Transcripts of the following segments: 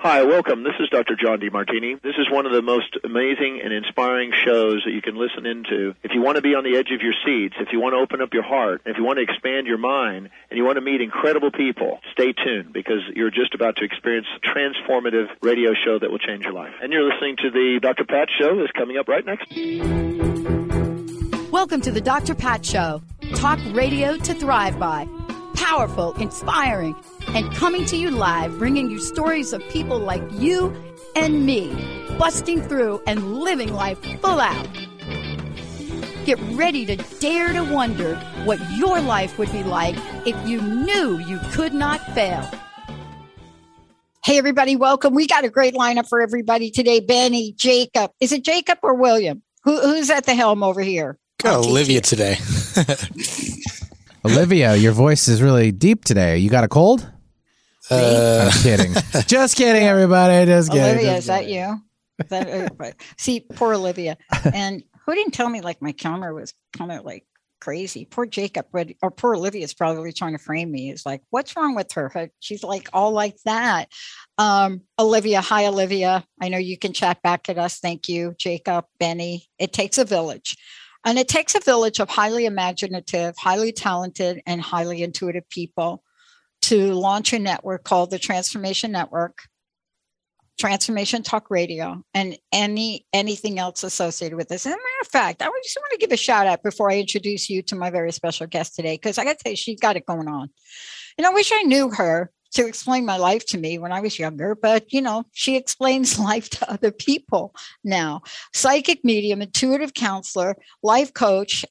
Hi, welcome. This is Dr. John DeMartini. This is one of the most amazing and inspiring shows that you can listen into. If you want to be on the edge of your seats, if you want to open up your heart, if you want to expand your mind, and you want to meet incredible people, stay tuned because you're just about to experience a transformative radio show that will change your life. And you're listening to the Dr. Pat Show that's coming up right next. Welcome to the Dr. Pat Show. Talk radio to thrive by. Powerful, inspiring, and coming to you live, bringing you stories of people like you and me, busting through and living life full out. Get ready to dare to wonder what your life would be like if you knew you could not fail. Hey, everybody, welcome. We got a great lineup for everybody today. Benny, Jacob. Is it Jacob or William? Who's at the helm over here? Got Olivia today. Olivia, your voice is really deep today. You got a cold? I'm kidding. Just kidding, everybody. Just kidding. Olivia, is that you? See, poor Olivia. And who didn't tell me like my camera was kind of like crazy? Poor Jacob, or poor Olivia is probably trying to frame me. It's like, what's wrong with her? She's like all like that. Olivia, hi, Olivia. I know you can chat back at us. Thank you, Jacob, Benny. It takes a village. And it takes a village of highly imaginative, highly talented, and highly intuitive people to launch a network called the Transformation Network, Transformation Talk Radio, and anything else associated with this. As a matter of fact, I just want to give a shout out before I introduce you to my very special guest today, because I got to tell you, she's got it going on. And I wish I knew her to explain my life to me when I was younger, but she explains life to other people now. Psychic medium, intuitive counselor, life coach,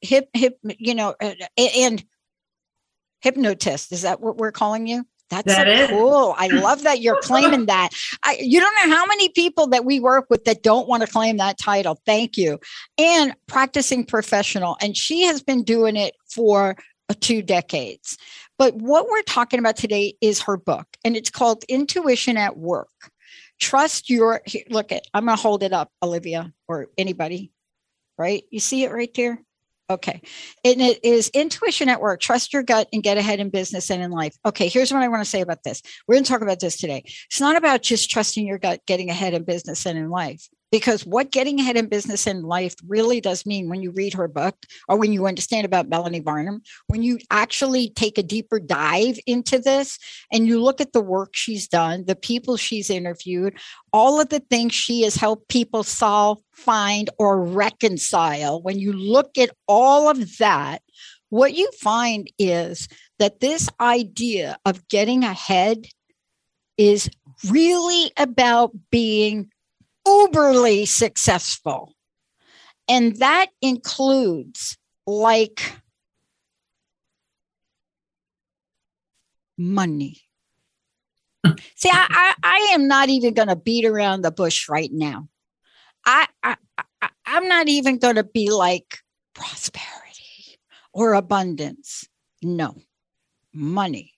and hypnotist. Is that what we're calling you? That's so cool. I love that you're claiming that. You don't know how many people that we work with that don't want to claim that title. Thank you. And practicing professional. And she has been doing it for 2 decades. But what we're talking about today is her book, and it's called Intuition at Work. I'm going to hold it up, Olivia, or anybody, right? You see it right there? Okay. And it is Intuition at Work. Trust your gut and get ahead in business and in life. Okay. Here's what I want to say about this. We're going to talk about this today. It's not about just trusting your gut, getting ahead in business and in life. Because what getting ahead in business and life really does mean when you read her book or when you understand about Melanie Barnum, when you actually take a deeper dive into this and you look at the work she's done, the people she's interviewed, all of the things she has helped people solve, find, or reconcile, when you look at all of that, what you find is that this idea of getting ahead is really about being uberly successful. And that includes like money. See, I am not even going to beat around the bush right now. I'm not even going to be like prosperity or abundance. No, money.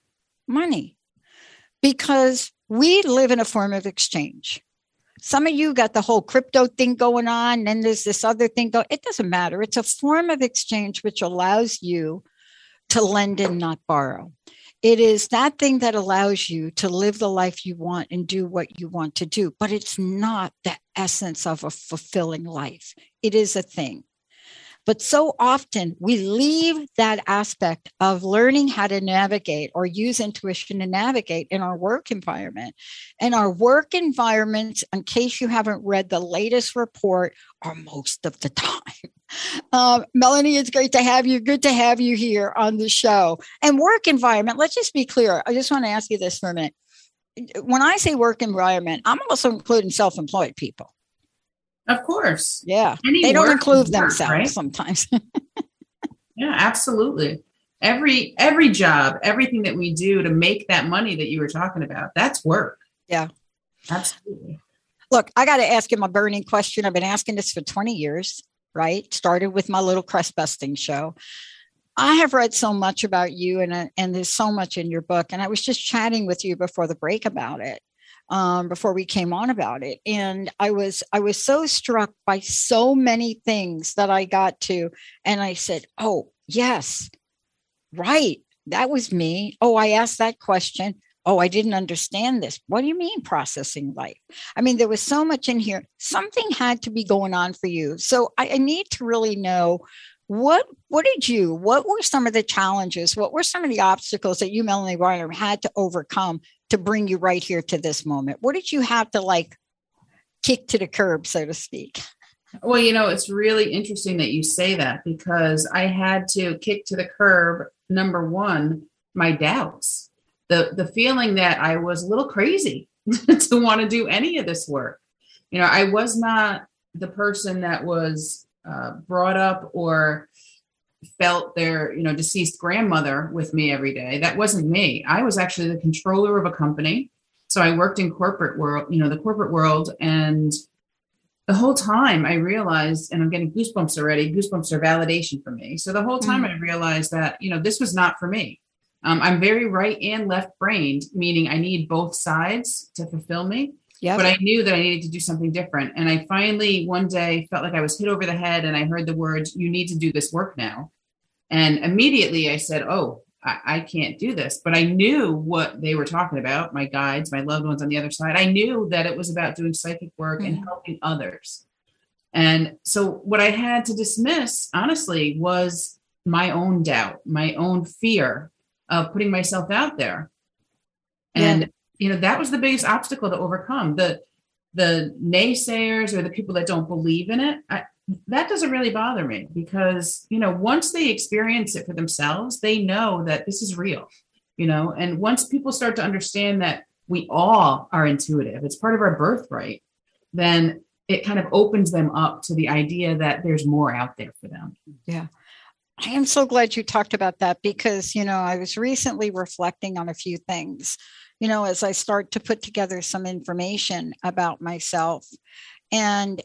Because we live in a form of exchange. Some of you got the whole crypto thing going on, and then there's this other thing going. It doesn't matter. It's a form of exchange which allows you to lend and not borrow. It is that thing that allows you to live the life you want and do what you want to do, but it's not the essence of a fulfilling life. It is a thing. But so often we leave that aspect of learning how to navigate or use intuition to navigate in our work environment. And our work environments, in case you haven't read the latest report, are most of the time. Melanie, it's great to have you. Good to have you here on the show. And work environment, let's just be clear. I just want to ask you this for a minute. When I say work environment, I'm also including self-employed people. Of course. Yeah. They don't include themselves, right? Sometimes. Yeah, absolutely. Every job, everything that we do to make that money that you were talking about, that's work. Yeah. Absolutely. Look, I got to ask him a burning question. I've been asking this for 20 years, right? Started with my little crust busting show. I have read so much about you and there's so much in your book. And I was just chatting with you before the break about it. Before we came on about it. And I was so struck by so many things that I got to. And I said, oh, yes, right. That was me. Oh, I asked that question. oh, I didn't understand this. What do you mean processing life? I mean, there was so much in here. Something had to be going on for you. So I need to really know what were some of the challenges? What were some of the obstacles that you, Melanie Weiner, had to overcome to bring you right here to this moment? What did you have to like kick to the curb, so to speak? Well, it's really interesting that you say that, because I had to kick to the curb, number one, my doubts, the feeling that I was a little crazy to want to do any of this work. I was not the person that was brought up or felt their, deceased grandmother with me every day. That wasn't me. I was actually the controller of a company. So I worked in corporate world, the corporate world. And the whole time I realized, and I'm getting goosebumps already, goosebumps are validation for me. So the whole time I realized that, this was not for me. I'm very right and left brained, meaning I need both sides to fulfill me. Yep. But I knew that I needed to do something different. And I finally one day felt like I was hit over the head, and I heard the words, "You need to do this work now." And immediately I said, oh, I can't do this. But I knew what they were talking about, my guides, my loved ones on the other side. I knew that it was about doing psychic work and helping others. And so what I had to dismiss, honestly, was my own doubt, my own fear of putting myself out there. And that was the biggest obstacle to overcome. The naysayers or the people that don't believe in it, that doesn't really bother me, because, once they experience it for themselves, they know that this is real, and once people start to understand that we all are intuitive, it's part of our birthright, then it kind of opens them up to the idea that there's more out there for them. Yeah. I am so glad you talked about that, because, I was recently reflecting on a few things, as I start to put together some information about myself. And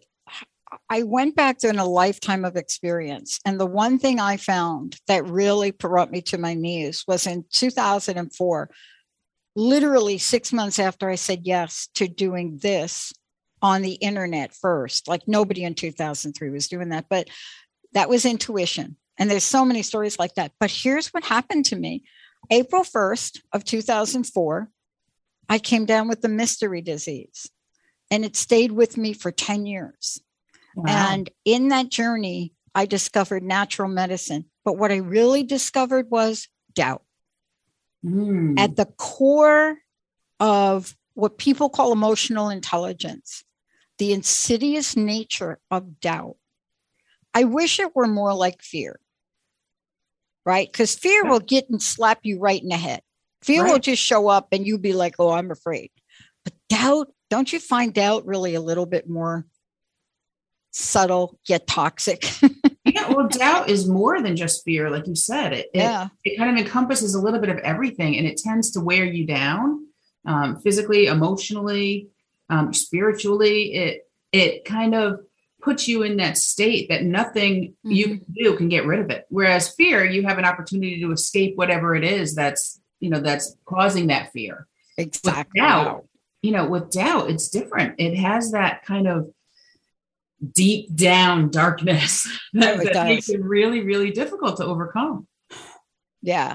I went back to a lifetime of experience. And the one thing I found that really brought me to my knees was in 2004, literally 6 months after I said yes to doing this on the internet first. Like nobody in 2003 was doing that, but that was intuition. And there's so many stories like that. But here's what happened to me. April 1st of 2004, I came down with the mystery disease, and it stayed with me for 10 years. Wow. And in that journey, I discovered natural medicine. But what I really discovered was doubt. At the core of what people call emotional intelligence, the insidious nature of doubt. I wish it were more like fear, right? Because fear will get and slap you right in the head. Fear will just show up and you'll be like, oh, I'm afraid. But doubt, don't you find doubt really a little bit more subtle yet toxic? Yeah, well, doubt is more than just fear, like you said. It kind of encompasses a little bit of everything, and it tends to wear you down, physically, emotionally, spiritually. It kind of puts you in that state that nothing you can do can get rid of it. Whereas fear, you have an opportunity to escape whatever it is that's causing that fear. Exactly. With doubt, it's different. It has that kind of deep down darkness that makes it really, really difficult to overcome. Yeah.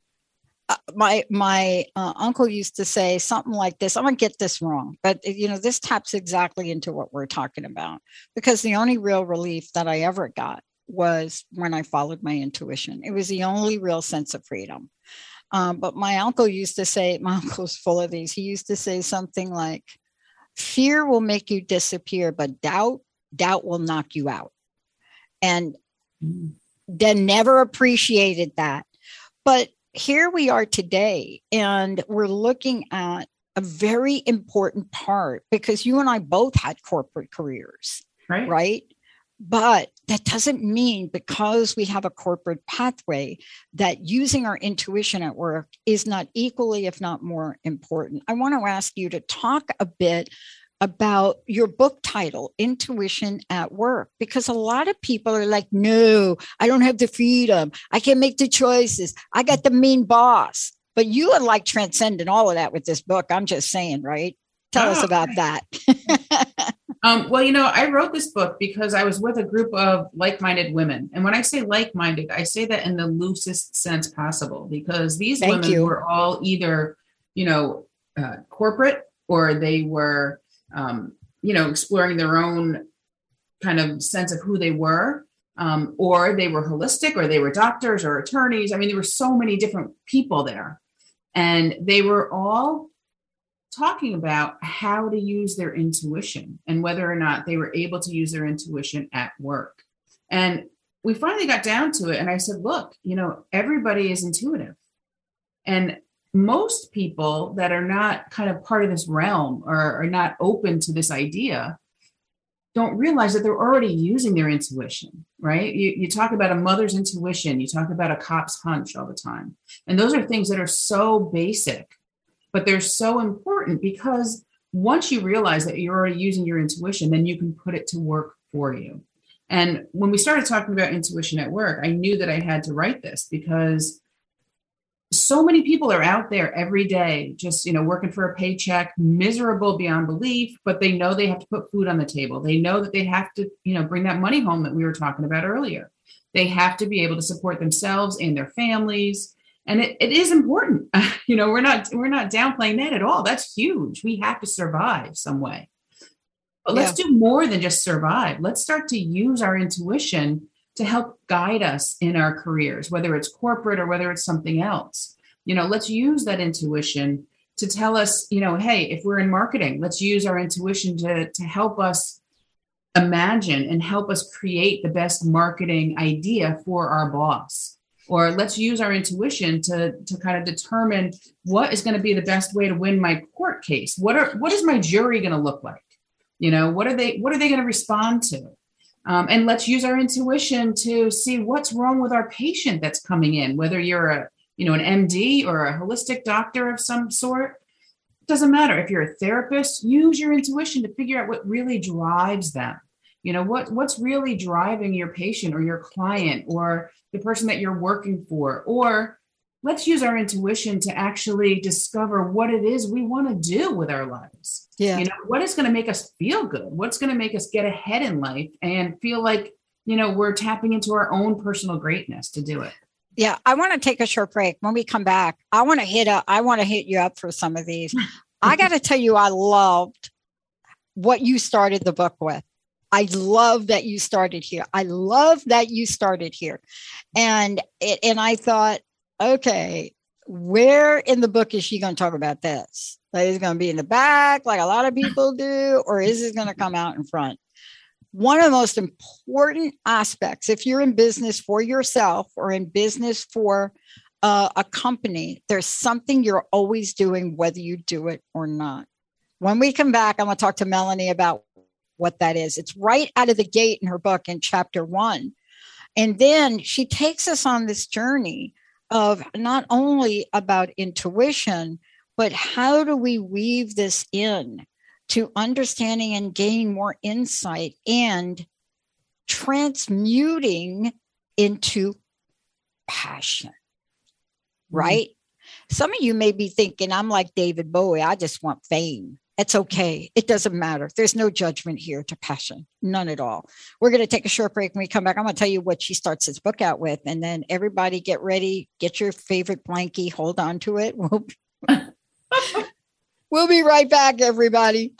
My uncle used to say something like this. I'm going to get this wrong, but this taps exactly into what we're talking about, because the only real relief that I ever got was when I followed my intuition. It was the only real sense of freedom. But my uncle used to say, my uncle's full of these. He used to say something like, fear will make you disappear, but doubt will knock you out. And then never appreciated that. But here we are today, and we're looking at a very important part, because you and I both had corporate careers, right? But that doesn't mean, because we have a corporate pathway, that using our intuition at work is not equally, if not more important. I want to ask you to talk a bit about your book title, Intuition at Work, because a lot of people are like, no, I don't have the freedom. I can't make the choices. I got the mean boss. But you are like transcending all of that with this book. I'm just saying, right? Tell us about that. Well, I wrote this book because I was with a group of like-minded women. And when I say like-minded, I say that in the loosest sense possible, because these women were all either corporate, or they were, exploring their own kind of sense of who they were, or they were holistic, or they were doctors or attorneys. I mean, there were so many different people there, and they were all talking about how to use their intuition and whether or not they were able to use their intuition at work. And we finally got down to it. And I said, look, everybody is intuitive. And most people that are not kind of part of this realm or are not open to this idea don't realize that they're already using their intuition, right? You talk about a mother's intuition, you talk about a cop's hunch all the time. And those are things that are so basic, but they're so important, because once you realize that you're already using your intuition, then you can put it to work for you. And when we started talking about intuition at work, I knew that I had to write this, because so many people are out there every day, just, working for a paycheck, miserable beyond belief, but they know they have to put food on the table. They know that they have to, bring that money home that we were talking about earlier. They have to be able to support themselves and their families. And it is important. We're not downplaying that at all. That's huge. We have to survive some way. But let's do more than just survive. Let's start to use our intuition to help guide us in our careers, whether it's corporate or whether it's something else. Let's use that intuition to tell us, hey, if we're in marketing, let's use our intuition to help us imagine and help us create the best marketing idea for our boss. Or let's use our intuition to kind of determine what is going to be the best way to win my court case. What is my jury going to look like? What are they going to respond to? And let's use our intuition to see what's wrong with our patient that's coming in, whether you're an MD or a holistic doctor of some sort. It doesn't matter. If you're a therapist, use your intuition to figure out what really drives them. What's really driving your patient or your client or the person that you're working for. Or let's use our intuition to actually discover what it is we want to do with our lives. Yeah. What is going to make us feel good? What's going to make us get ahead in life and feel like, we're tapping into our own personal greatness to do it. Yeah. I want to take a short break. When we come back, I want to hit you up for some of these. I got to tell you, I loved what you started the book with. I love that you started here. And I thought, okay, where in the book is she going to talk about this? Like, is it going to be in the back like a lot of people do, or is it going to come out in front? One of the most important aspects, if you're in business for yourself or in business for a company, there's something you're always doing, whether you do it or not. When we come back, I'm going to talk to Melanie about what that is. It's right out of the gate in her book in chapter 1. And then she takes us on this journey of not only about intuition, but how do we weave this in to understanding and gain more insight and transmuting into passion, right? Some of you may be thinking, I'm like David Bowie. I just want fame. It's okay. It doesn't matter. There's no judgment here to passion. None at all. We're going to take a short break. When we come back, I'm going to tell you what she starts this book out with. And then everybody get ready. Get your favorite blankie. Hold on to it. We'll be right back, everybody.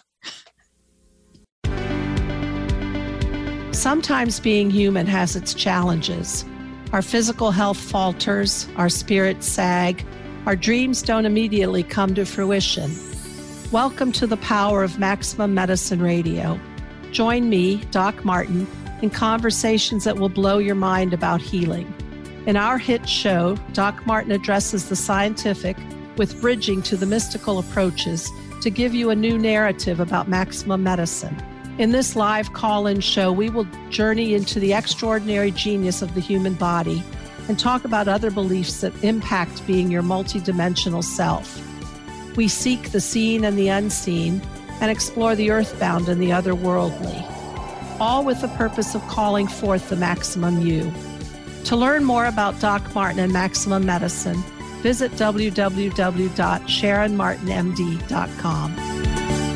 Sometimes being human has its challenges. Our physical health falters, our spirits sag, our dreams don't immediately come to fruition. Welcome to the power of Maximum Medicine Radio. Join me, Doc Martin, in conversations that will blow your mind about healing. In our hit show, Doc Martin addresses the scientific with bridging to the mystical approaches to give you a new narrative about maximum medicine. In this live call-in show, we will journey into the extraordinary genius of the human body and talk about other beliefs that impact being your multidimensional self. We seek the seen and the unseen and explore the earthbound and the otherworldly, all with the purpose of calling forth the maximum you. To learn more about Doc Martin and Maximum Medicine, visit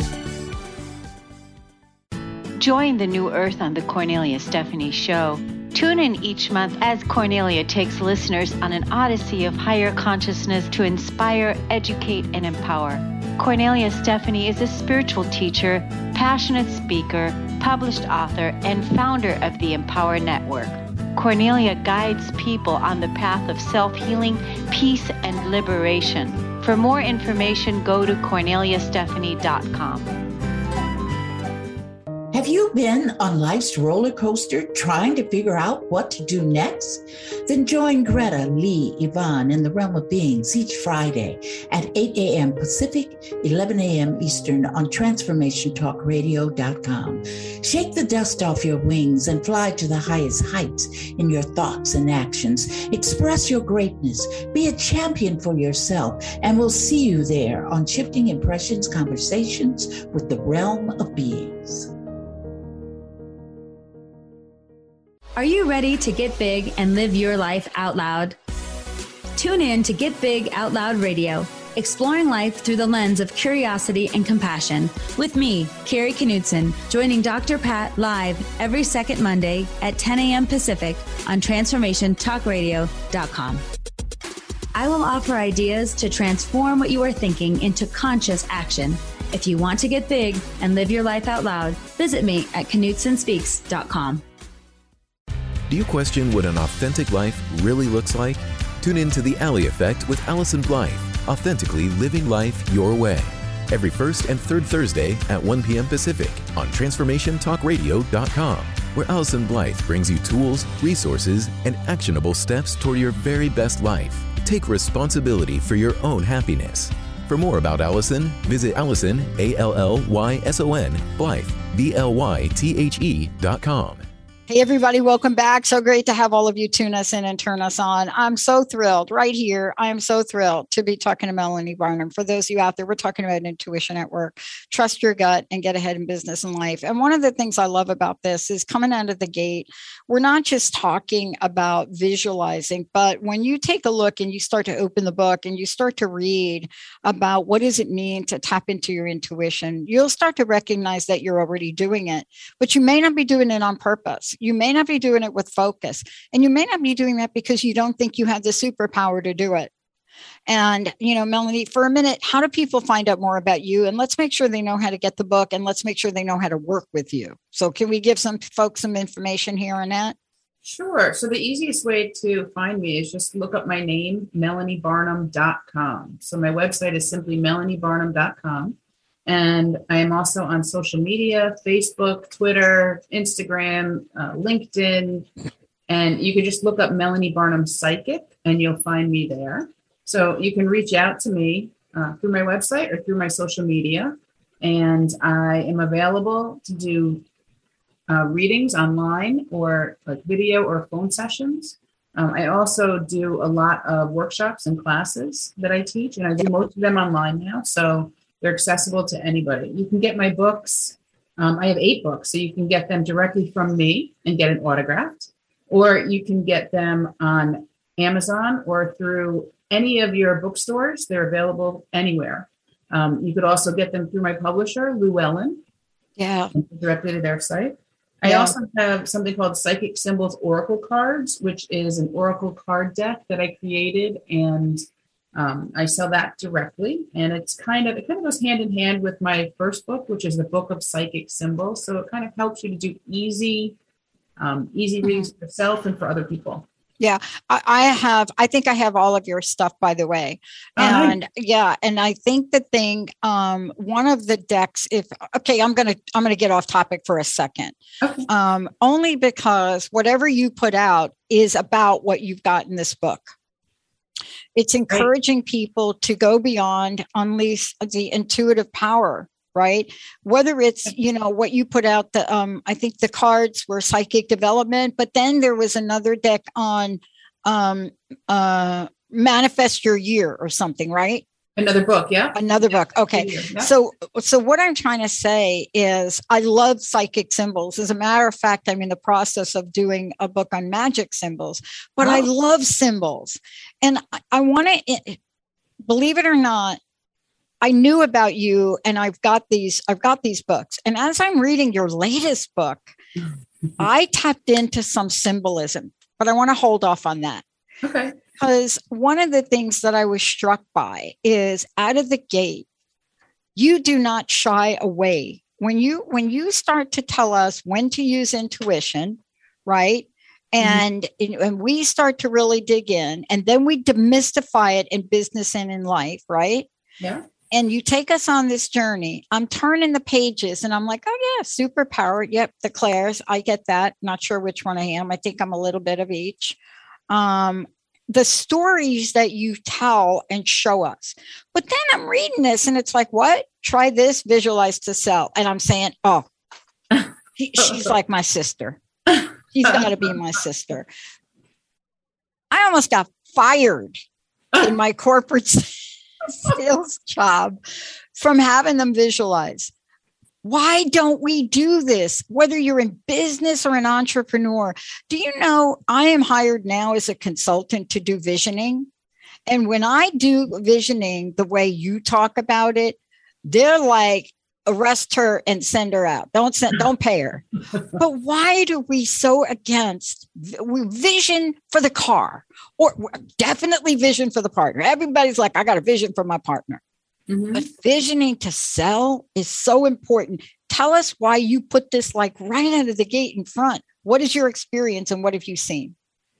www.SharonMartinMD.com. Join the New Earth on the Cornelia Stephanie Show. Tune in each month as Cornelia takes listeners on an odyssey of higher consciousness to inspire, educate, and empower. Cornelia Stephanie is a spiritual teacher, passionate speaker, published author, and founder of the Empower Network. Cornelia guides people on the path of self-healing, peace, and liberation. For more information, go to CorneliaStephanie.com. Have you been on life's roller coaster trying to figure out what to do next? Then join Greta, Lee, Yvonne, and the Realm of Beings each Friday at 8 a.m. Pacific, 11 a.m. Eastern on TransformationTalkRadio.com. Shake the dust off your wings and fly to the highest heights in your thoughts and actions. Express your greatness. Be a champion for yourself, and we'll see you there on Shifting Impressions Conversations with the Realm of Beings. Are you ready to get big and live your life out loud? Tune in to Get Big Out Loud Radio, exploring life through the lens of curiosity and compassion, with me, Carrie Knudsen, joining Dr. Pat live every second Monday at 10 a.m. Pacific on TransformationTalkRadio.com. I will offer ideas to transform what you are thinking into conscious action. If you want to get big and live your life out loud, visit me at KnudsenSpeaks.com. Do you question what an authentic life really looks like? Tune in to The Alley Effect with Allison Blythe, authentically living life your way. Every first and third Thursday at 1 p.m. Pacific on TransformationTalkRadio.com, where Allison Blythe brings you tools, resources, and actionable steps toward your very best life. Take responsibility for your own happiness. For more about Allison, visit Allison, Alllyson, Blythe, BLYTHE.com. Hey, everybody, welcome back. So great to have all of you tune us in and turn us on. I'm so thrilled right here. I am so thrilled to be talking to Melanie Barnum. For those of you out there, we're talking about intuition at work. Trust your gut and get ahead in business and life. And one of the things I love about this is coming out of the gate, we're not just talking about visualizing, but when you take a look and you start to open the book and you start to read about what does it mean to tap into your intuition, you'll start to recognize that you're already doing it, but you may not be doing it on purpose. You may not be doing it with focus, and you may not be doing that because you don't think you have the superpower to do it. And, Melanie, for a minute, how do people find out more about you? And let's make sure they know how to get the book, and let's make sure they know how to work with you. So can we give some folks some information here on that? Sure. So the easiest way to find me is just look up my name, MelanieBarnum.com. So my website is simply MelanieBarnum.com. And I am also on social media, Facebook, Twitter, Instagram, LinkedIn, and you can just look up Melanie Barnum Psychic and you'll find me there. So you can reach out to me through my website or through my social media. And I am available to do readings online or like video or phone sessions. I also do a lot of workshops and classes that I teach, and I do most of them online now. So they're accessible to anybody. You can get my books. I have 8 books, so you can get them directly from me and get it autographed, or you can get them on Amazon or through any of your bookstores. They're available anywhere. You could also get them through my publisher, Llewellyn, directly to their site. I also have something called Psychic Symbols Oracle Cards, which is an oracle card deck that I created, and I sell that directly, and it kind of goes hand in hand with my first book, which is the Book of Psychic Symbols. So it kind of helps you to do easy readings for yourself and for other people. Yeah, I think I have all of your stuff, by the way. And and I think the thing, one of the decks, I'm going to get off topic for a second, only because whatever you put out is about what you've got in this book. It's encouraging people to go beyond, unleash the intuitive power, right? Whether it's, what you put out, I think the cards were psychic development, but then there was another deck on manifest your year or something, right? Another book, Another book. Okay. Yeah. So what I'm trying to say is I love psychic symbols. As a matter of fact, I'm in the process of doing a book on magic symbols, but I love symbols. And I want to, believe it or not, I knew about you, and I've got these books. And as I'm reading your latest book, I tapped into some symbolism, but I want to hold off on that. Okay. Because one of the things that I was struck by is out of the gate, you do not shy away. When you start to tell us when to use intuition, right? And we start to really dig in, and then we demystify it in business and in life, right? Yeah. And you take us on this journey. I'm turning the pages and I'm like, oh yeah, superpower. Yep, the Claires. I get that. Not sure which one I am. I think I'm a little bit of each. The stories that you tell and show us. But then I'm reading this and it's like, what? Try this, visualize to sell. And I'm saying, oh, she's like my sister. She's got to be my sister. I almost got fired in my corporate sales job from having them visualize. Why don't we do this? Whether you're in business or an entrepreneur, do you know I am hired now as a consultant to do visioning? And when I do visioning the way you talk about it, they're like, arrest her and send her out. Don't pay her. But why do we so against we vision for the car, or definitely vision for the partner? Everybody's like, I got a vision for my partner. But visioning to sell is so important. Tell us why you put this like right out of the gate in front. What is your experience and what have you seen?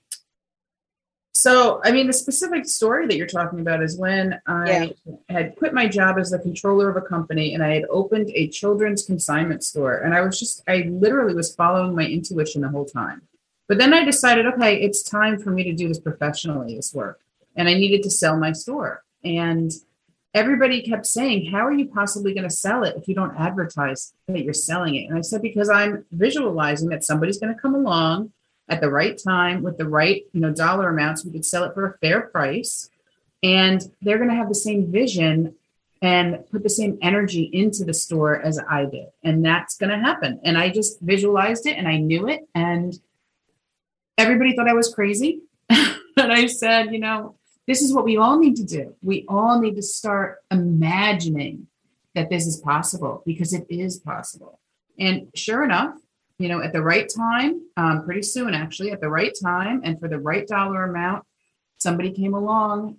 So, I mean, the specific story that you're talking about is when I had quit my job as the controller of a company and I had opened a children's consignment store. And I literally was following my intuition the whole time. But then I decided, okay, it's time for me to do this professionally, this work. And I needed to sell my store. And everybody kept saying, how are you possibly going to sell it if you don't advertise that you're selling it? And I said, because I'm visualizing that somebody's going to come along at the right time with the right, dollar amounts. We could sell it for a fair price, and they're going to have the same vision and put the same energy into the store as I did. And that's going to happen. And I just visualized it and I knew it. And everybody thought I was crazy. And I said, this is what we all need to do. We all need to start imagining that this is possible, because it is possible. And sure enough, at the right time, pretty soon, actually, at the right time and for the right dollar amount, somebody came along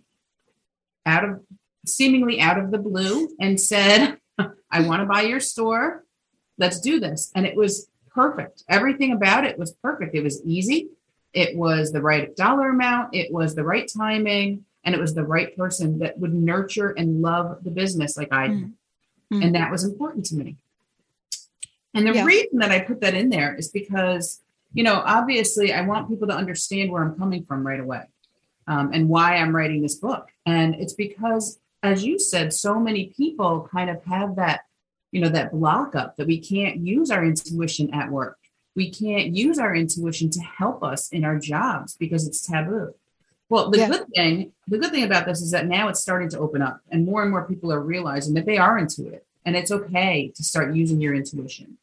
seemingly out of the blue and said, I want to buy your store. Let's do this. And it was perfect. Everything about it was perfect. It was easy. It was the right dollar amount. It was the right timing. And it was the right person that would nurture and love the business like I did. And that was important to me. And the reason that I put that in there is because, obviously I want people to understand where I'm coming from right away, and why I'm writing this book. And it's because, as you said, so many people kind of have that, that block up that we can't use our intuition at work. We can't use our intuition to help us in our jobs because it's taboo. Well, the good thing about this is that now it's starting to open up, and more people are realizing that they are intuitive, and it's okay to start using your intuition.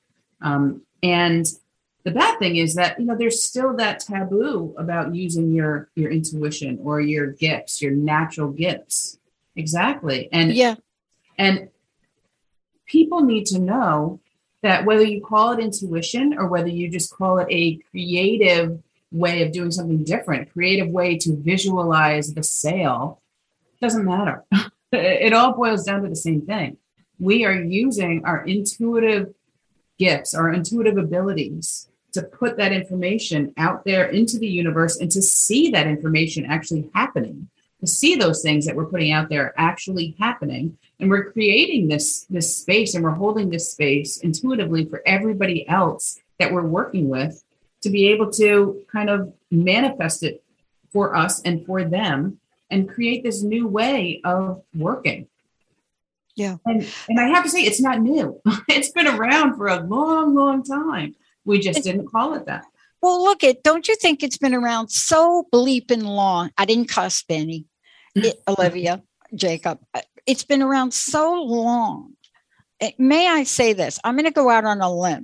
And the bad thing is that, there's still that taboo about using your intuition or your gifts, your natural gifts. Exactly. And people need to know that whether you call it intuition or whether you just call it a creative way of doing something different, creative way to visualize the sale, doesn't matter. It all boils down to the same thing. We are using our intuitive gifts, our intuitive abilities to put that information out there into the universe and to see that information actually happening, to see those things that we're putting out there actually happening. And we're creating this space, and we're holding this space intuitively for everybody else that we're working with to be able to kind of manifest it for us and for them and create this new way of working. Yeah. And I have to say, it's not new. It's been around for a long, long time. We just didn't call it that. Well, don't you think it's been around so bleeping long? I didn't cuss, Benny, Olivia, Jacob. It's been around so long. May I say this? I'm going to go out on a limb.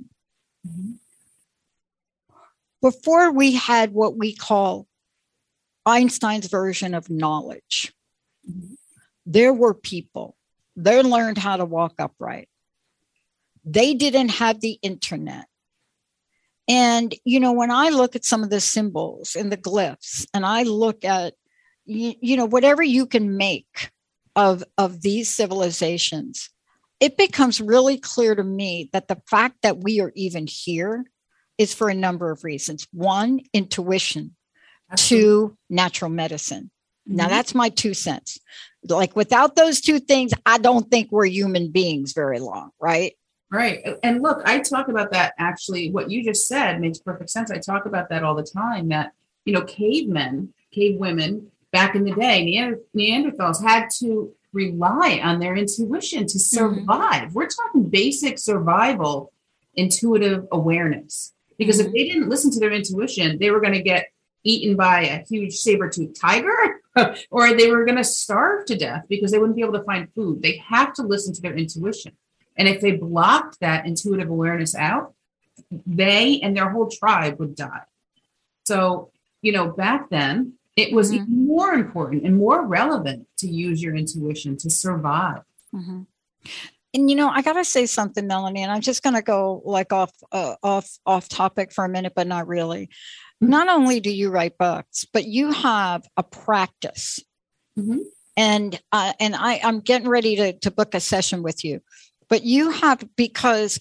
Before we had what we call Einstein's version of knowledge, there were people. They learned how to walk upright. They didn't have the internet. And, when I look at some of the symbols and the glyphs, and I look at, whatever you can make of these civilizations, it becomes really clear to me that the fact that we are even here is for a number of reasons. One, intuition. Absolutely. Two, natural medicine. Mm-hmm. Now, that's my 2 cents. Like, without those two things, I don't think we're human beings very long, right? Right. And look, I talk about that. Actually, what you just said makes perfect sense. I talk about that all the time, that, cave women back in the day, Neanderthals had to rely on their intuition to survive. Mm-hmm. We're talking basic survival, intuitive awareness, because if they didn't listen to their intuition, they were going to get eaten by a huge saber-toothed tiger or they were going to starve to death because they wouldn't be able to find food. They have to listen to their intuition. And if they blocked that intuitive awareness out, they and their whole tribe would die. So, back then, it was even more important and more relevant to use your intuition to survive. Mm-hmm. And, I got to say something, Melanie, and I'm just going to go like off topic for a minute, but not really. Mm-hmm. Not only do you write books, but you have a practice. Mm-hmm. And I'm getting ready to book a session with you. But you have, because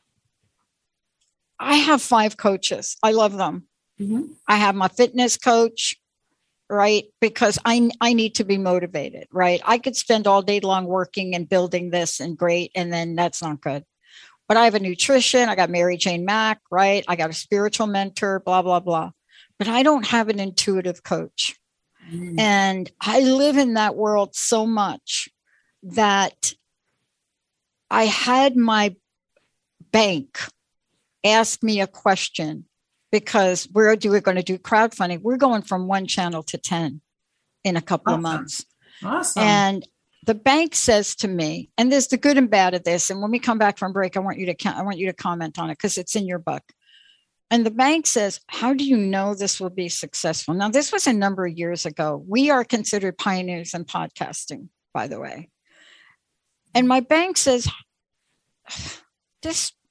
I have 5 coaches. I love them. Mm-hmm. I have my fitness coach, right? Because I need to be motivated, right? I could spend all day long working and building this and great, and then that's not good. But I have a nutrition. I got Mary Jane Mack, right? I got a spiritual mentor, blah, blah, blah. But I don't have an intuitive coach. Mm. And I live in that world so much that I had my bank ask me a question, because we're going to do crowdfunding. We're going from 1 channel to 10 in a couple of months. Awesome. And the bank says to me, and there's the good and bad of this. And when we come back from break, I want you to comment on it because it's in your book. And the bank says, how do you know this will be successful? Now, this was a number of years ago. We are considered pioneers in podcasting, by the way. And my bank says, this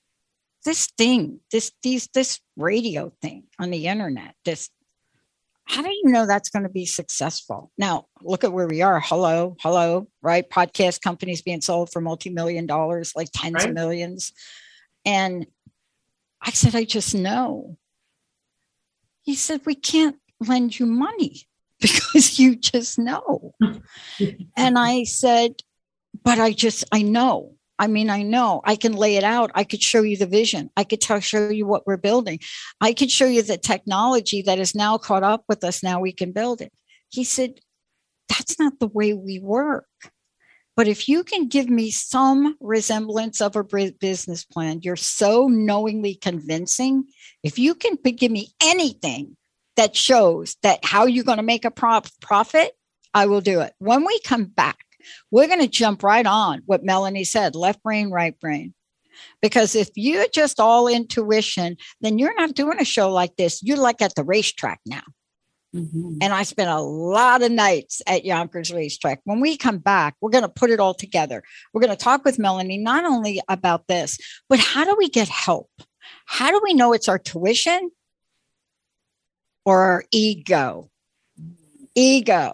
radio thing on the internet, how do you know that's going to be successful? Now, look at where we are. Hello, right? Podcast companies being sold for multi-million dollars, like tens of millions. And I said, I just know. He said, we can't lend you money because you just know. And I said, but I know. I mean, I know. I can lay it out. I could show you the vision. I could show you what we're building. I could show you the technology that is now caught up with us. Now we can build it. He said, that's not the way we work. But if you can give me some resemblance of a business plan, you're so knowingly convincing. If you can give me anything that shows that how you're going to make a profit, I will do it. When we come back, we're going to jump right on what Melanie said, left brain, right brain. Because if you're just all intuition, then you're not doing a show like this. You're like at the racetrack now. Mm-hmm. And I spent a lot of nights at Yonkers Racetrack. When we come back, we're going to put it all together. We're going to talk with Melanie, not only about this, but how do we get help? How do we know it's our tuition or our ego? Ego.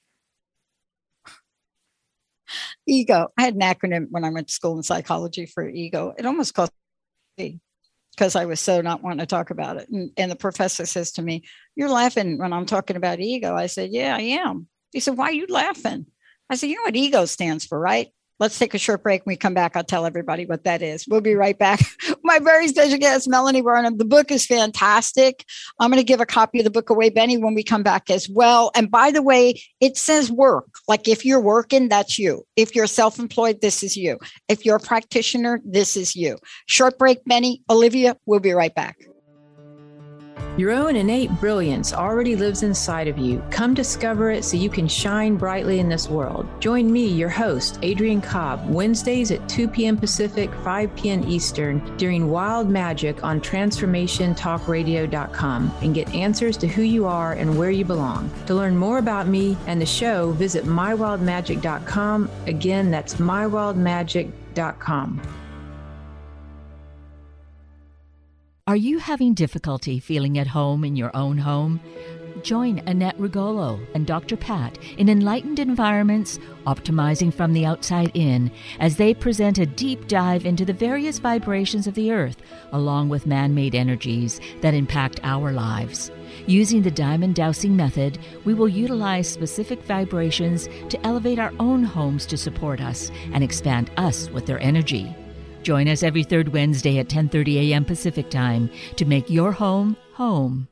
I had an acronym when I went to school in psychology for ego. It almost cost me because I was so not wanting to talk about it. And the professor says to me, you're laughing when I'm talking about ego. I said, yeah, I am. He said, why are you laughing? I said, you know what ego stands for, right? Let's take a short break. When we come back, I'll tell everybody what that is. We'll be right back. My very special guest, Melanie Burnham. The book is fantastic. I'm going to give a copy of the book away, Benny, when we come back as well. And by the way, it says work. Like if you're working, that's you. If you're self-employed, this is you. If you're a practitioner, this is you. Short break, Benny, Olivia, we'll be right back. Your own innate brilliance already lives inside of you. Come discover it so you can shine brightly in this world. Join me, your host, Adrienne Cobb, Wednesdays at 2 p.m. Pacific, 5 p.m. Eastern, during Wild Magic on TransformationTalkRadio.com and get answers to who you are and where you belong. To learn more about me and the show, visit MyWildMagic.com. Again, that's MyWildMagic.com. Are you having difficulty feeling at home in your own home? Join Annette Rigolo and Dr. Pat in Enlightened Environments, Optimizing from the Outside In, as they present a deep dive into the various vibrations of the earth, along with man-made energies that impact our lives. Using the diamond dowsing method, we will utilize specific vibrations to elevate our own homes to support us and expand us with their energy. Join us every third Wednesday at 10:30 a.m. Pacific Time to make your home home.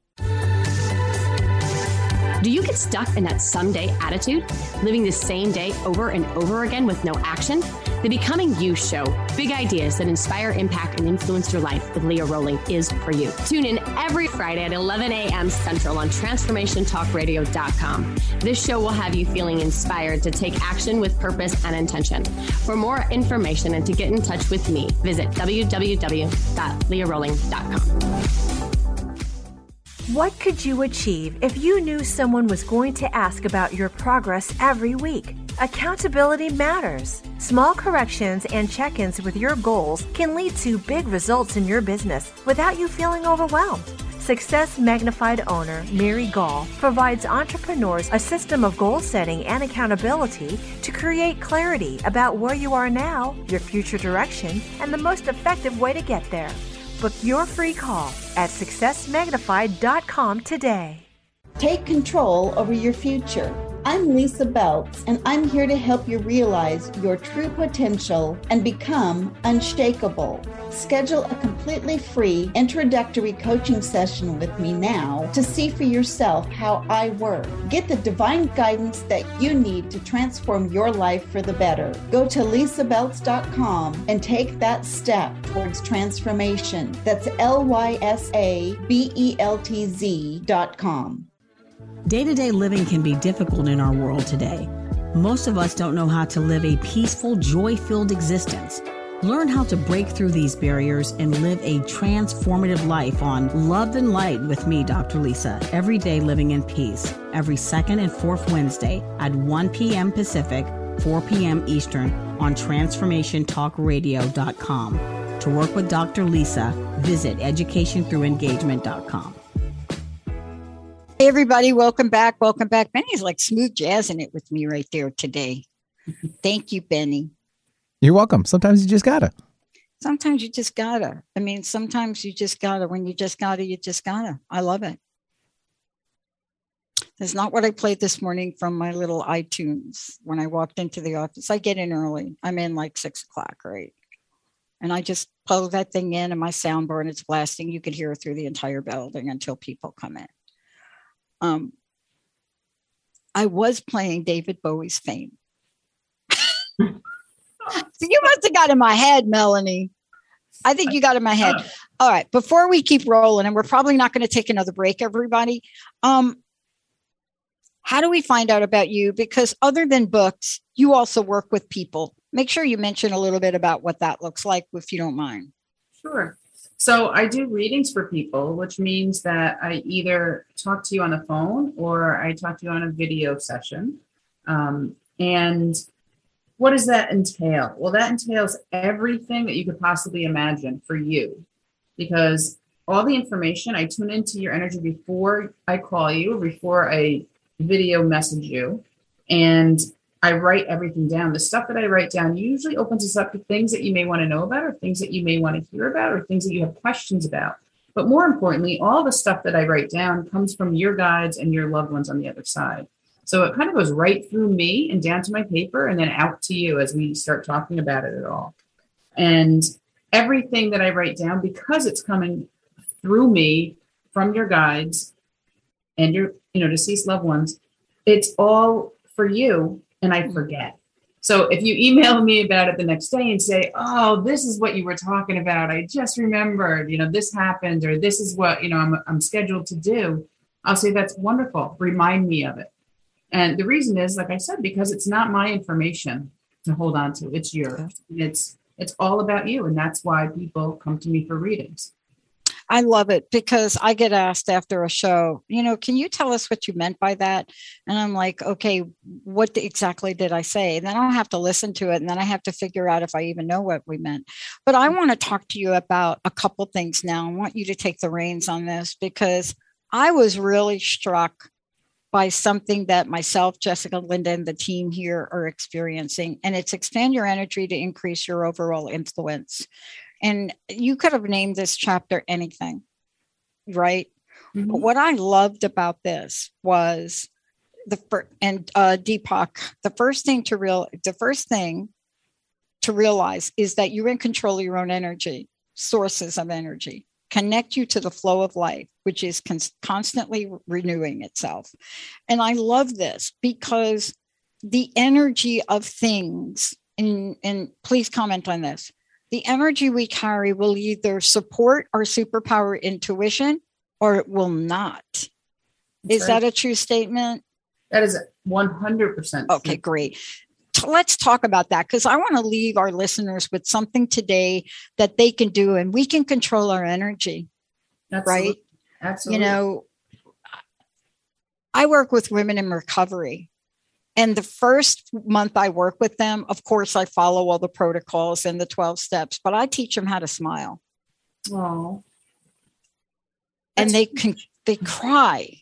Do you get stuck in that someday attitude, living the same day over and over again with no action? The Becoming You Show, big ideas that inspire, impact, and influence your life with Leah Rowling is for you. Tune in every Friday at 11 a.m. Central on TransformationTalkRadio.com. This show will have you feeling inspired to take action with purpose and intention. For more information and to get in touch with me, visit www.leahrowling.com. What could you achieve if you knew someone was going to ask about your progress every week? Accountability matters. Small corrections and check-ins with your goals can lead to big results in your business without you feeling overwhelmed. Success Magnified owner Mary Gall provides entrepreneurs a system of goal setting and accountability to create clarity about where you are now, your future direction, and the most effective way to get there. Book your free call at successmagnified.com today. Take control over your future. I'm Lisa Beltz, and I'm here to help you realize your true potential and become unshakable. Schedule a completely free introductory coaching session with me now to see for yourself how I work. Get the divine guidance that you need to transform your life for the better. Go to lisabeltz.com and take that step towards transformation. That's LYSABELTZ.com. Day-to-day living can be difficult in our world today. Most of us don't know how to live a peaceful, joy-filled existence. Learn how to break through these barriers and live a transformative life on Love and Light with me, Dr. Lisa, every day living in peace, every second and fourth Wednesday at 1 p.m. Pacific, 4 p.m. Eastern on TransformationTalkRadio.com. To work with Dr. Lisa, visit educationthroughengagement.com. Hey everybody, welcome back. Welcome back. Benny's like smooth jazzing it with me right there today. Thank you, Benny. You're welcome. Sometimes you just gotta. Sometimes you just gotta. I mean, sometimes you just gotta. When you just gotta, you just gotta. I love it. That's not what I played this morning from my little iTunes when I walked into the office. I get in early. I'm in like 6 o'clock, right? And I just plug that thing in and my soundboard, and it's blasting. You can hear it through the entire building until people come in. I was playing David Bowie's Fame. So you must have got in my head, Melanie. I think you got in my head. All right. Before we keep rolling, and we're probably not going to take another break, everybody. How do we find out about you? Because other than books, you also work with people. Make sure you mention a little bit about what that looks like, if you don't mind. Sure. So I do readings for people, which means that I either talk to you on the phone or I talk to you on a video session. And what does that entail? Well, that entails everything that you could possibly imagine for you, because all the information, I tune into your energy before I call you, before I video message you, and I write everything down. The stuff that I write down usually opens us up to things that you may want to know about, or things that you may want to hear about, or things that you have questions about. But more importantly, all the stuff that I write down comes from your guides and your loved ones on the other side. So it kind of goes right through me and down to my paper and then out to you as we start talking about it at all. And everything that I write down, because it's coming through me from your guides and your, deceased loved ones, it's all for you. And I forget. So if you email me about it the next day and say, oh, this is what you were talking about, I just remembered, this happened, or this is what, I'm scheduled to do, I'll say, that's wonderful. Remind me of it. And the reason is, like I said, because it's not my information to hold on to. It's yours. It's all about you. And that's why people come to me for readings. I love it because I get asked after a show, can you tell us what you meant by that? And I'm like, okay, what exactly did I say? And then I'll have to listen to it. And then I have to figure out if I even know what we meant. But I want to talk to you about a couple things now. I want you to take the reins on this because I was really struck by something that myself, Jessica, Linda, and the team here are experiencing. And it's expand your energy to increase your overall influence. And you could have named this chapter anything, right? Mm-hmm. But what I loved about this was Deepak, the first thing to realize is that you're in control of your own energy, sources of energy. Connect you to the flow of life, which is constantly renewing itself. And I love this because the energy of things, and please comment on this, the energy we carry will either support our superpower intuition or it will not. Is that a true statement? That is 100%. Okay, great. Let's talk about that because I want to leave our listeners with something today that they can do and we can control our energy. Absolutely. Right? Absolutely. I work with women in recovery. And the first month I work with them, of course, I follow all the protocols and the 12 steps, but I teach them how to smile. Oh. And they cry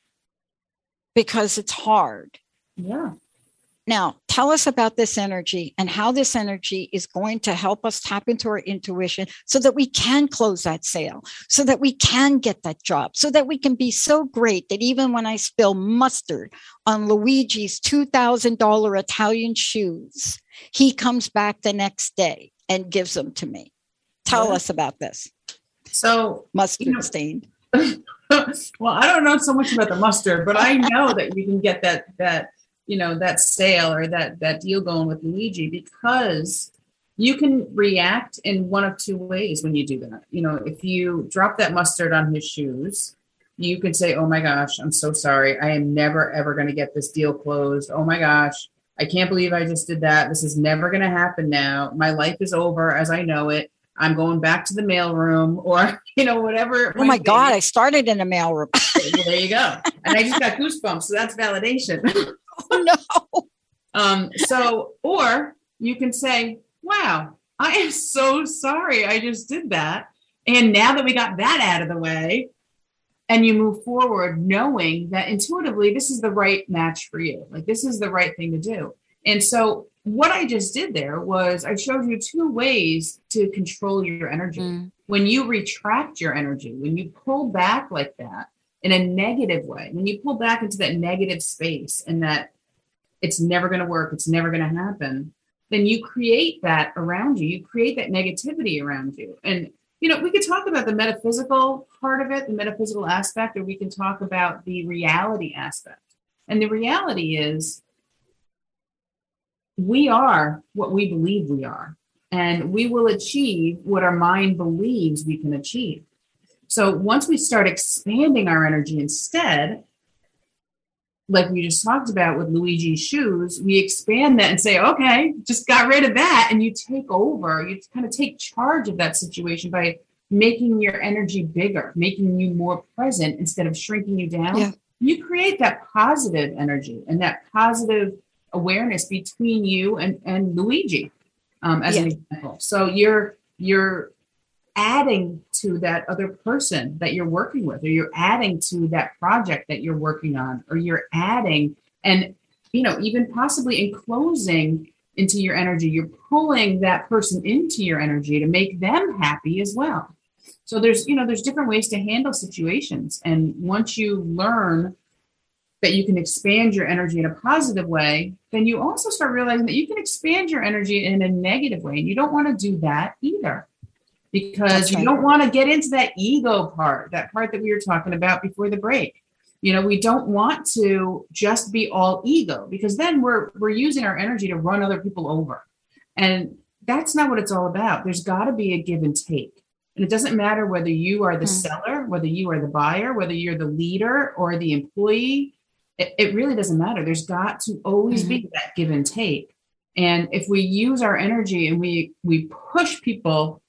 because it's hard. Yeah. Now, tell us about this energy and how this energy is going to help us tap into our intuition so that we can close that sale, so that we can get that job, so that we can be so great that even when I spill mustard on Luigi's $2,000 Italian shoes, he comes back the next day and gives them to me. Tell us about this. So mustard stained. Well, I don't know so much about the mustard, but I know that you can get that sale or that deal going with Luigi because you can react in one of two ways when you do that. If you drop that mustard on his shoes, you can say, oh my gosh, I'm so sorry. I am never, ever going to get this deal closed. Oh my gosh, I can't believe I just did that. This is never going to happen now. My life is over as I know it. I'm going back to the mailroom or, whatever. Oh my God, I started in the mailroom. Well, there you go. And I just got goosebumps. So that's validation. Oh, no. Or you can say, wow, I am so sorry I just did that. And now that we got that out of the way and you move forward, knowing that intuitively, this is the right match for you. Like this is the right thing to do. And so what I just did there was I showed you two ways to control your energy. Mm. When you retract your energy, when you pull back like that in a negative way, when you pull back into that negative space and that it's never going to work, it's never going to happen, then you create that around you. You create that negativity around you. And, we could talk about the metaphysical part of it, the metaphysical aspect, or we can talk about the reality aspect. And the reality is we are what we believe we are, and we will achieve what our mind believes we can achieve. So once we start expanding our energy instead, like we just talked about with Luigi's shoes, we expand that and say, okay, just got rid of that. And you take over, you kind of take charge of that situation by making your energy bigger, making you more present instead of shrinking you down. Yeah. You create that positive energy and that positive awareness between you and Luigi, as an example. So you're adding to that other person that you're working with, or you're adding to that project that you're working on, or you're adding and, even possibly enclosing into your energy, you're pulling that person into your energy to make them happy as well. So there's different ways to handle situations. And once you learn that you can expand your energy in a positive way, then you also start realizing that you can expand your energy in a negative way. And you don't want to do that either. Because you don't want to get into that ego part, that part that we were talking about before the break. We don't want to just be all ego, because then we're using our energy to run other people over. And that's not what it's all about. There's got to be a give and take. And it doesn't matter whether you are the seller, whether you are the buyer, whether you're the leader or the employee. It really doesn't matter. There's got to always be that give and take. And if we use our energy and we push people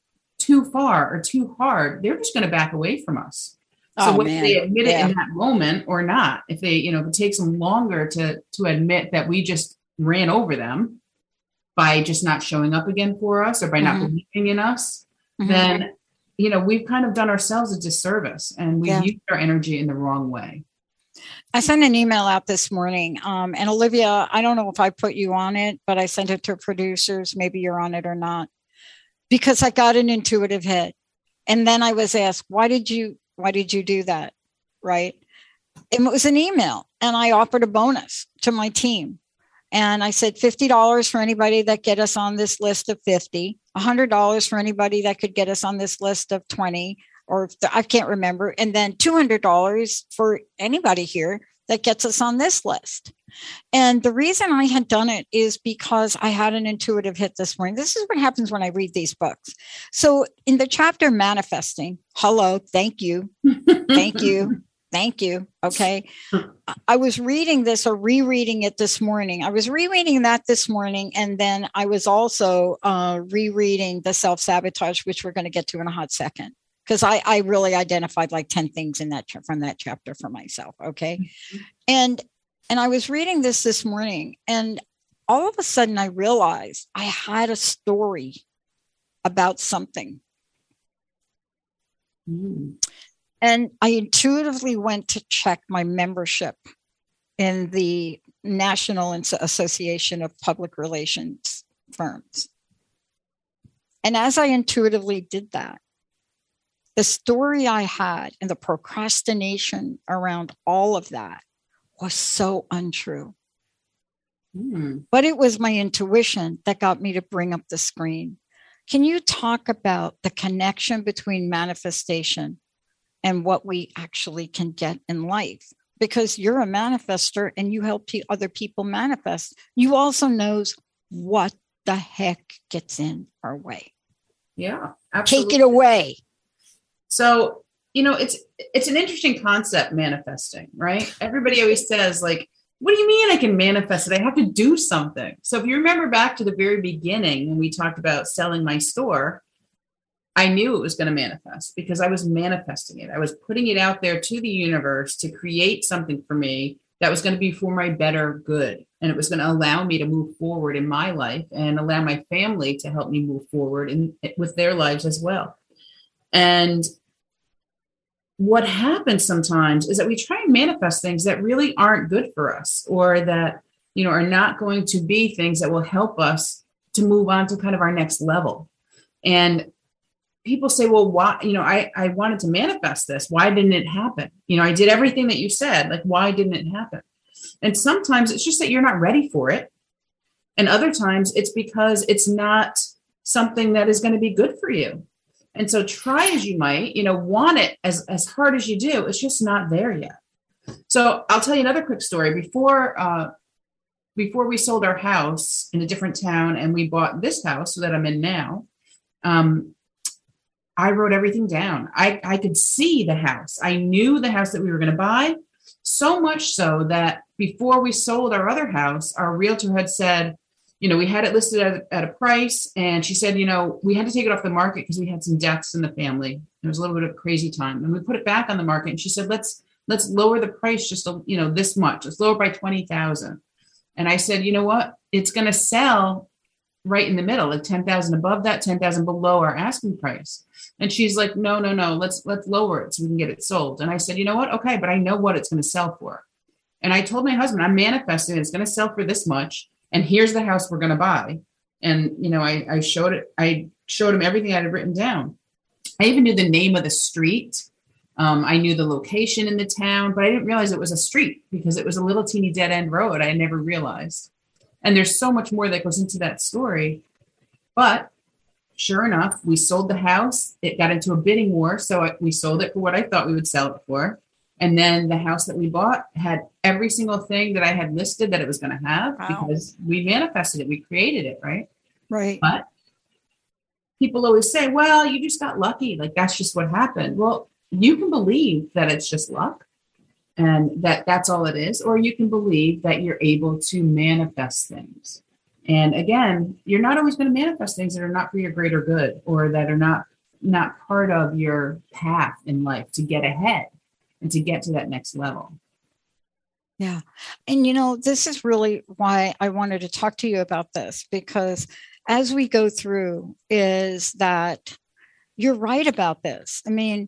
too far or too hard, they're just going to back away from us. So whether they admit it in that moment or not, if they, if it takes them longer to admit that we just ran over them by just not showing up again for us or by not believing in us, then, we've kind of done ourselves a disservice and we've used our energy in the wrong way. I sent an email out this morning, and Olivia, I don't know if I put you on it, but I sent it to producers. Maybe you're on it or not, because I got an intuitive hit. And then I was asked, why did you do that? Right. It was an email, and I offered a bonus to my team. And I said $50 for anybody that get us on this list of 50, $100 for anybody that could get us on this list of 20, or I can't remember. And then $200 for anybody here that gets us on this list. And the reason I had done it is because I had an intuitive hit this morning. This is what happens when I read these books. So in the chapter Manifesting, thank you. Thank you. Thank you. Okay. I was reading this or rereading it this morning. I was rereading that this morning. And then I was also rereading the self-sabotage, which we're going to get to in a hot second, because I really identified like 10 things in that from that chapter for myself. Okay. And I was reading this morning, and all of a sudden I realized I had a story about something. And I intuitively went to check my membership in the National Association of Public Relations Firms. And as I intuitively did that, the story I had and the procrastination around all of that was so untrue. But it was my intuition that got me to bring up the screen. Can you talk about the connection between manifestation and what we actually can get in life? Because you're a manifester and you help other people manifest. You also knows what the heck gets in our way. Yeah, absolutely. Take it away. So, it's an interesting concept, manifesting, right? Everybody always says, like, what do you mean I can manifest it? I have to do something. So if you remember back to the very beginning when we talked about selling my store, I knew it was going to manifest because I was manifesting it. I was putting it out there to the universe to create something for me that was going to be for my better good. And it was going to allow me to move forward in my life and allow my family to help me move forward with their lives as well. And what happens sometimes is that we try and manifest things that really aren't good for us, or that, are not going to be things that will help us to move on to kind of our next level. And people say, well, why, I wanted to manifest this. Why didn't it happen? I did everything that you said, like, why didn't it happen? And sometimes it's just that you're not ready for it. And other times it's because it's not something that is going to be good for you. And so try as you might, want it as hard as you do, it's just not there yet. So I'll tell you another quick story. Before we sold our house in a different town and we bought this house that I'm in now, I wrote everything down. I could see the house. I knew the house that we were going to buy, so much so that before we sold our other house, our realtor had said, we had it listed at a price. And she said, we had to take it off the market because we had some deaths in the family. There was a little bit of a crazy time. And we put it back on the market. And she said, let's lower the price just, this much. Let's lower it by 20,000. And I said, you know what? It's going to sell right in the middle, like 10,000 above that, 10,000 below our asking price. And she's like, no, let's lower it so we can get it sold. And I said, you know what? Okay, but I know what it's going to sell for. And I told my husband, I'm manifesting it's going to sell for this much. And here's the house we're going to buy. And, I showed him everything I had written down. I even knew the name of the street. I knew the location in the town, but I didn't realize it was a street because it was a little teeny dead end road. I never realized. And there's so much more that goes into that story. But sure enough, we sold the house. It got into a bidding war. So we sold it for what I thought we would sell it for. And then the house that we bought had every single thing that I had listed that it was going to have. Wow. Because we manifested it. We created it, right? Right. But people always say, well, you just got lucky. Like, that's just what happened. Well, you can believe that it's just luck and that's all it is. Or you can believe that you're able to manifest things. And again, you're not always going to manifest things that are not for your greater good or that are not, not part of your path in life to get ahead and to get to that next level. Yeah. And, this is really why I wanted to talk to you about this, because as we go through is that you're right about this. I mean,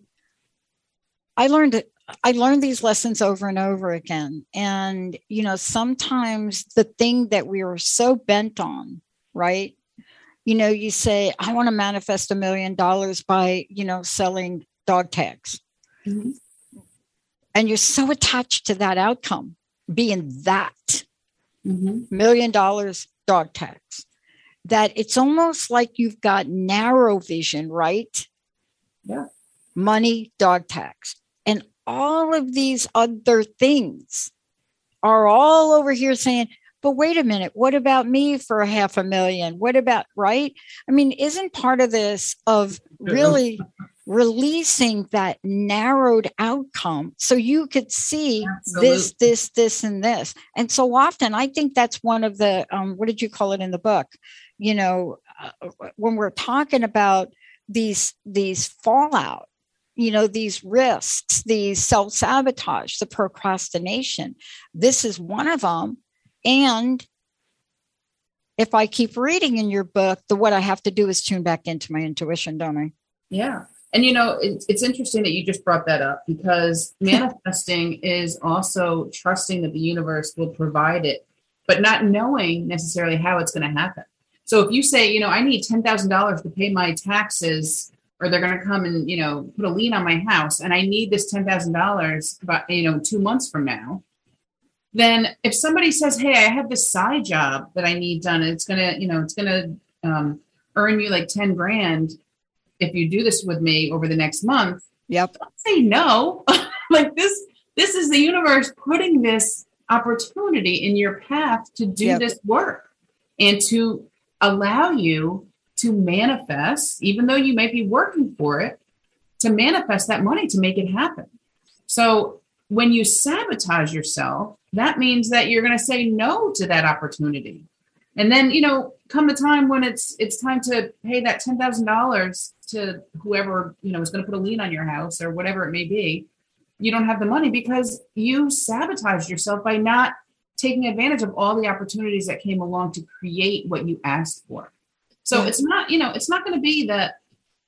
I learned these lessons over and over again. And, sometimes the thing that we were so bent on, right? You say, I want to manifest $1 million by, selling dog tags. Mm-hmm. And you're so attached to that outcome being that $1 million dog tags that it's almost like you've got narrow vision, right? Yeah. Money, dog tags, and all of these other things are all over here saying, but wait a minute, what about me for $500,000? What about, right? I mean, isn't part of this of really releasing that narrowed outcome so you could see this, and this? And so often, I think that's one of the, what did you call it in the book? When we're talking about these fallout, these risks, these self-sabotage, the procrastination, this is one of them. And if I keep reading in your book, what I have to do is tune back into my intuition, don't I? Yeah. And, it's interesting that you just brought that up, because manifesting is also trusting that the universe will provide it, but not knowing necessarily how it's going to happen. So if you say, I need $10,000 to pay my taxes, or they're going to come and, put a lien on my house, and I need this $10,000 about, 2 months from now, then if somebody says, hey, I have this side job that I need done, and it's going to, earn you like 10 grand if you do this with me over the next month. Yep. Don't say no. Like this is the universe putting this opportunity in your path to do this work and to allow you to manifest, even though you might be working for it, to manifest that money, to make it happen. So when you sabotage yourself, that means that you're going to say no to that opportunity. And then, come the time when it's time to pay that $10,000 to whoever, is going to put a lien on your house or whatever it may be, you don't have the money because you sabotaged yourself by not taking advantage of all the opportunities that came along to create what you asked for. So it's not, it's not going to be that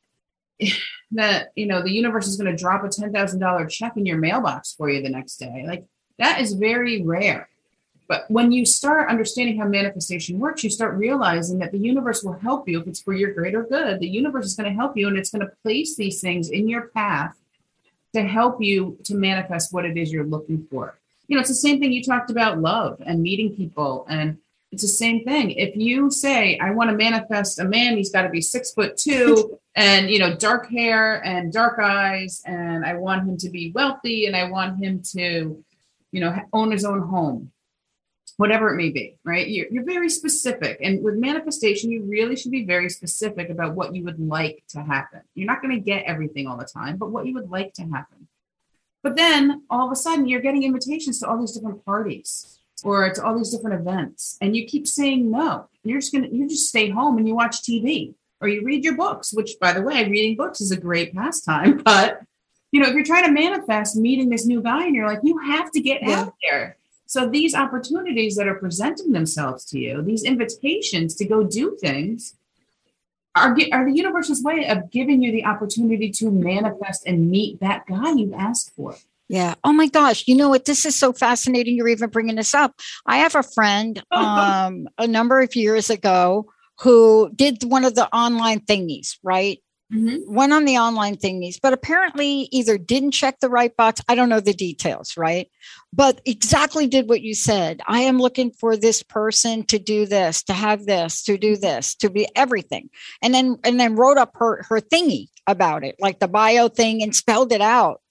the universe is going to drop a $10,000 check in your mailbox for you the next day. Like, that is very rare. But when you start understanding how manifestation works, you start realizing that the universe will help you if it's for your greater good. The universe is going to help you, and it's going to place these things in your path to help you to manifest what it is you're looking for. It's the same thing you talked about, love and meeting people. And it's the same thing. If you say, I want to manifest a man, he's got to be 6'2" and, dark hair and dark eyes. And I want him to be wealthy, and I want him to, own his own home. Whatever it may be, right? You're very specific. And with manifestation, you really should be very specific about what you would like to happen. You're not going to get everything all the time, but what you would like to happen. But then all of a sudden you're getting invitations to all these different parties or to all these different events. And you keep saying no. You just stay home and you watch TV or you read your books, which, by the way, reading books is a great pastime. But, if you're trying to manifest meeting this new guy and you're like, you have to get out there. So these opportunities that are presenting themselves to you, these invitations to go do things, are the universe's way of giving you the opportunity to manifest and meet that guy you've asked for. Yeah. Oh my gosh. You know what? This is so fascinating. You're even bringing this up. I have a friend a number of years ago who did one of the online thingies, right? Mm-hmm. Went on the online thingies, but apparently either didn't check the right box. I don't know the details, right? But exactly did what you said. I am looking for this person to do this, to have this, to do this, to be everything. And then wrote up her thingy about it, like the bio thing, and spelled it out.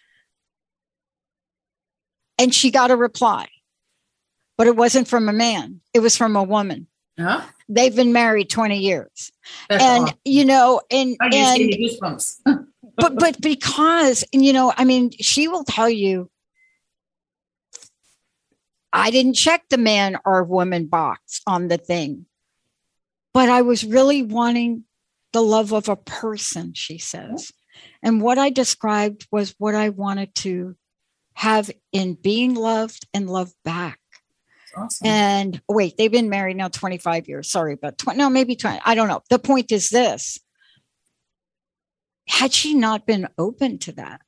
And she got a reply, but it wasn't from a man. It was from a woman. Huh? They've been married 20 years. That's and, awesome. but because, she will tell you, I didn't check the man or woman box on the thing, but I was really wanting the love of a person, she says. And what I described was what I wanted to have in being loved and loved back. Awesome. And wait, they've been married now 25 years. Sorry, but maybe 20. I don't know. The point is this. Had she not been open to that,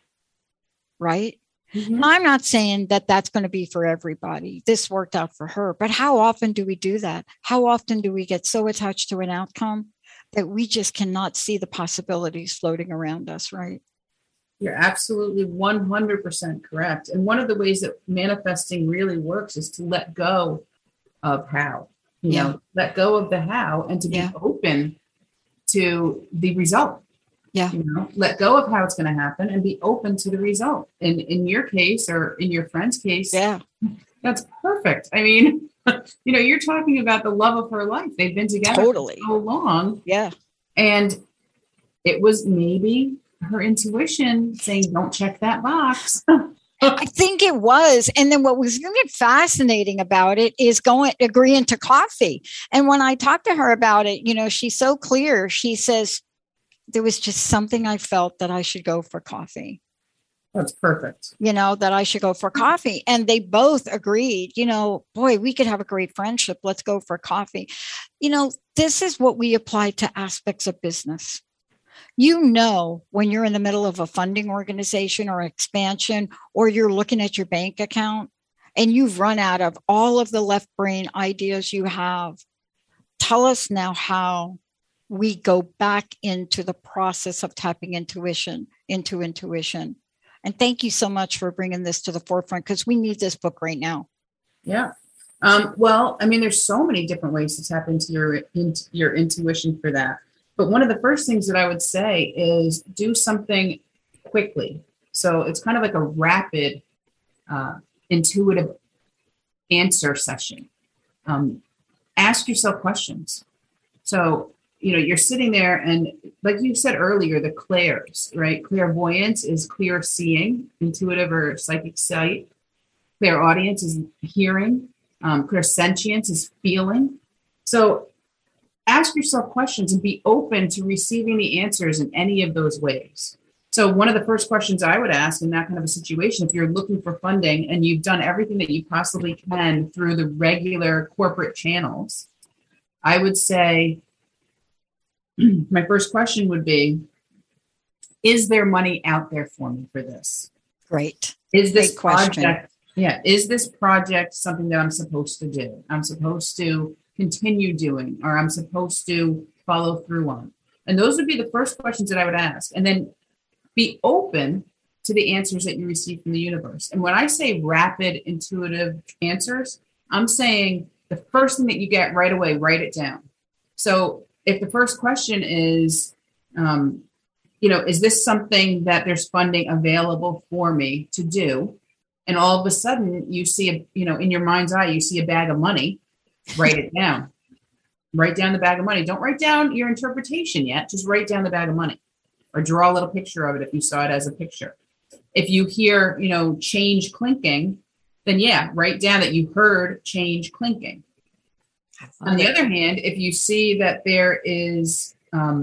right? Mm-hmm. I'm not saying that that's going to be for everybody. This worked out for her. But how often do we do that? How often do we get so attached to an outcome that we just cannot see the possibilities floating around us, right? You're absolutely 100% correct. And one of the ways that manifesting really works is to let go of how, you know, let go of the how and to be open to the result. Yeah. You know, let go of how it's going to happen and be open to the result. And in your case, or in your friend's case, that's perfect. I mean, you know, you're talking about the love of her life. They've been together for so long. Yeah. And it was maybe her intuition saying, don't check that box. I think it was. And then what was really fascinating about it is agreeing to coffee. And when I talked to her about it, you know, she's so clear. She says, there was just something I felt that I should go for coffee. That's perfect. You know, that I should go for coffee. And they both agreed, you know, boy, we could have a great friendship. Let's go for coffee. You know, this is what we apply to aspects of business. You know, when you're in the middle of a funding organization or expansion, or you're looking at your bank account and you've run out of all of the left brain ideas you have, tell us now how we go back into the process of tapping into intuition. And thank you so much for bringing this to the forefront, because we need this book right now. Yeah. Well, I mean, there's so many different ways to tap into your intuition for that. But one of the first things that I would say is do something quickly. So it's kind of like a rapid, intuitive answer session. Ask yourself questions. So, you know, you're sitting there and like you said earlier, the clairs, right? Clairvoyance is clear seeing, intuitive or psychic sight. Clairaudience is hearing. Clairsentience is feeling. So ask yourself questions and be open to receiving the answers in any of those ways. So one of the first questions I would ask in that kind of a situation, if you're looking for funding and you've done everything that you possibly can through the regular corporate channels, I would say, my first question would be, is there money out there for me for this? Great. Is this project, is this project something that I'm supposed to do? I'm supposed to continue doing, or I'm supposed to follow through on? And those would be the first questions that I would ask. And then be open to the answers that you receive from the universe. And when I say rapid, intuitive answers, I'm saying the first thing that you get right away, write it down. So if the first question is, you know, is this something that there's funding available for me to do? And all of a sudden you see, in your mind's eye, you see a bag of money, write it down. Write down the bag of money. Don't write down your interpretation yet. Just write down the bag of money, or draw a little picture of it if you saw it as a picture. If you hear, change clinking, then write down that you heard change clinking. On the other hand, if you see that there is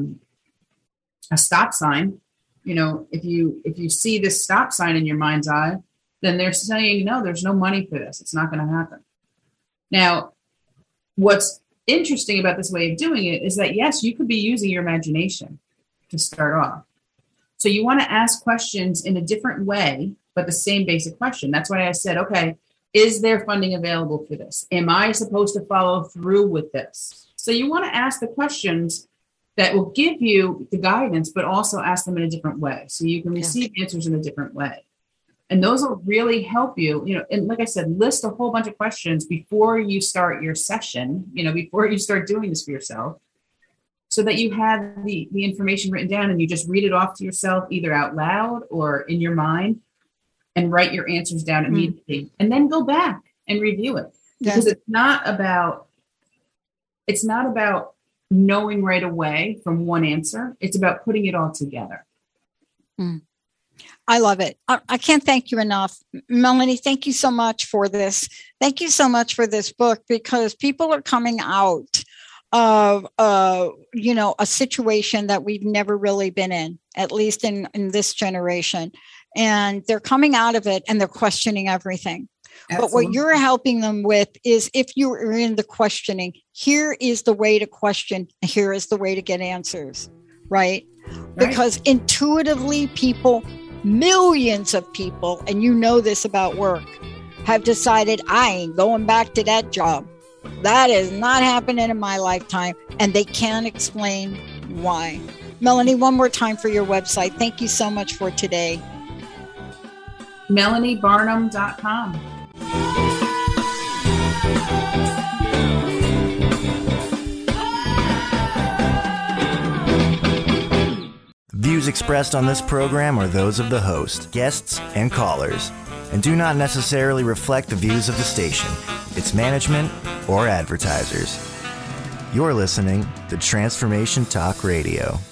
a stop sign, if you see this stop sign in your mind's eye, then they're saying, no, there's no money for this. It's not going to happen. Now, what's interesting about this way of doing it is that, yes, you could be using your imagination to start off. So you want to ask questions in a different way, but the same basic question. That's why I said, okay, is there funding available for this? Am I supposed to follow through with this? So you want to ask the questions that will give you the guidance, but also ask them in a different way. So you can receive answers in a different way. And those will really help you, and like I said, list a whole bunch of questions before you start your session, before you start doing this for yourself, so that you have the information written down and you just read it off to yourself, either out loud or in your mind, and write your answers down immediately, and then go back and review it. Because it's not about knowing right away from one answer. It's about putting it all together. I love it. I can't thank you enough. Melanie, thank you so much for this. Thank you so much for this book, because people are coming out of a situation that we've never really been in, at least in this generation. And they're coming out of it and they're questioning everything. Absolutely. But what you're helping them with is, if you are in the questioning, here is the way to question, here is the way to get answers, right? Because intuitively people, millions of people, and you know this about work, have decided, I ain't going back to that job. That is not happening in my lifetime. And they can't explain why. Melanie, one more time for your website. Thank you so much for today. MelanieBarnum.com. Views expressed on this program are those of the host, guests, and callers, and do not necessarily reflect the views of the station, its management, or advertisers. You're listening to Transformation Talk Radio.